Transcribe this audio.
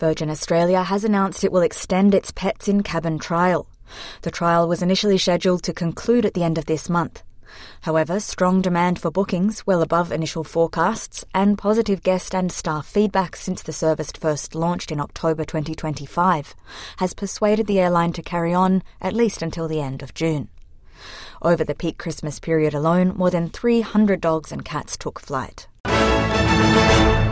Virgin Australia has announced it will extend its Pets in Cabin trial. The trial was initially scheduled to conclude at the end of this month. However, strong demand for bookings, well above initial forecasts, and positive guest and staff feedback since the service first launched in October 2025 has persuaded the airline to carry on at least until the end of June. Over the peak Christmas period alone, more than 300 dogs and cats took flight.